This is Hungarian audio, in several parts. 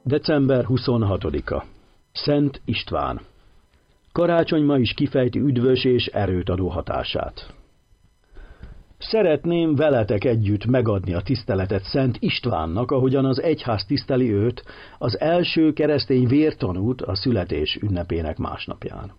December 26-a. Szent István. Karácsony ma is kifejti üdvös és erőt adó hatását. Szeretném veletek együtt megadni a tiszteletet Szent Istvánnak, ahogyan az egyház tiszteli őt, az első keresztény vértanút a születés ünnepének másnapján.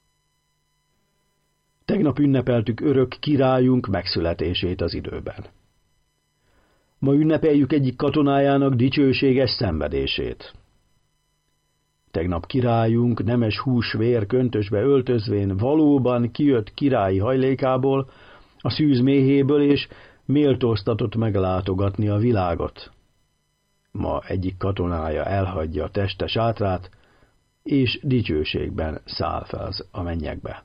Tegnap ünnepeltük örök királyunk megszületését az időben. Ma ünnepeljük egyik katonájának dicsőséges szenvedését. Tegnap királyunk nemes húsvér köntösbe öltözvén valóban kijött királyi hajlékából, a szűz méhéből, és méltóztatott meglátogatni a világot. Ma egyik katonája elhagyja a teste sátrát, és dicsőségben száll fel a mennyekbe.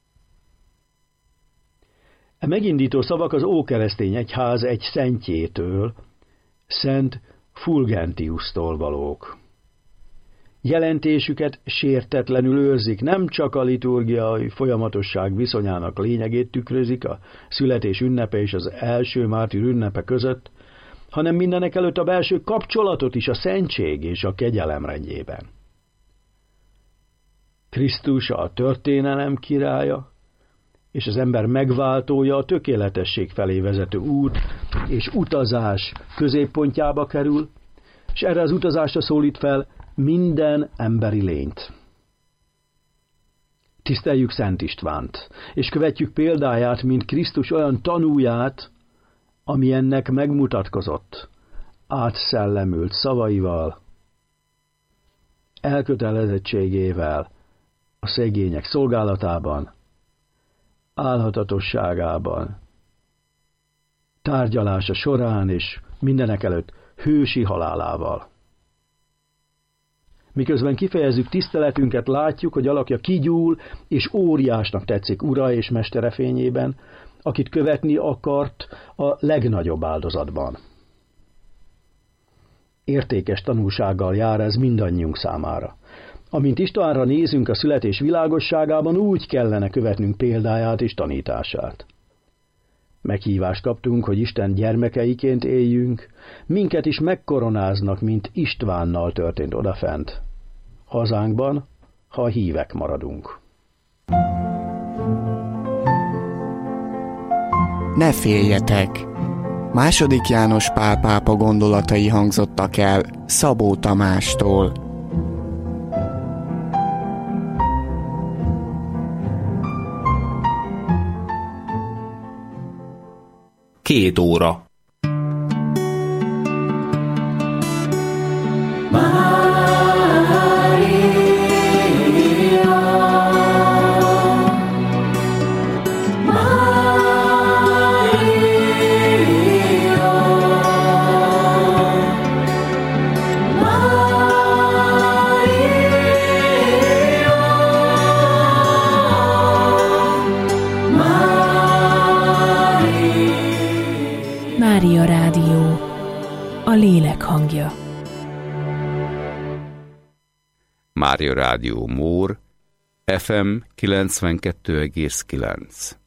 E megindító szavak az ókeresztény egyház egy szentjétől, Szent Fulgentiustól valók. Jelentésüket sértetlenül őrzik, nem csak a liturgiai folyamatosság viszonyának lényegét tükrözik a születés ünnepe és az első mártír ünnepe között, hanem mindenekelőtt a belső kapcsolatot is a szentség és a kegyelem rendjében. Krisztus a történelem királya, és az ember megváltója, a tökéletesség felé vezető út és utazás középpontjába kerül, és erre az utazásra szólít fel minden emberi lényt. Tiszteljük Szent Istvánt, és követjük példáját, mint Krisztus olyan tanúját, ami ennek megmutatkozott, átszellemült szavaival, elkötelezettségével, a szegények szolgálatában, álhatatosságában, tárgyalása során és mindenekelőtt hősi halálával. Miközben kifejezzük tiszteletünket, látjuk, hogy alakja kigyúl és óriásnak tetszik ura és mestere fényében, akit követni akart a legnagyobb áldozatban. Értékes tanulsággal jár ez mindannyiunk számára. Amint Istvánra nézünk a születés világosságában, úgy kellene követnünk példáját és tanítását. Meghívást kaptunk, hogy Isten gyermekeiként éljünk, minket is megkoronáznak, mint Istvánnal történt odafent, hazánkban, ha hívek maradunk. Ne féljetek! II. János Pál pápa gondolatai hangzottak el Szabó Tamástól. Két óra. Mária Rádió, a lélek hangja. Mária Rádió Mór, FM 92,9.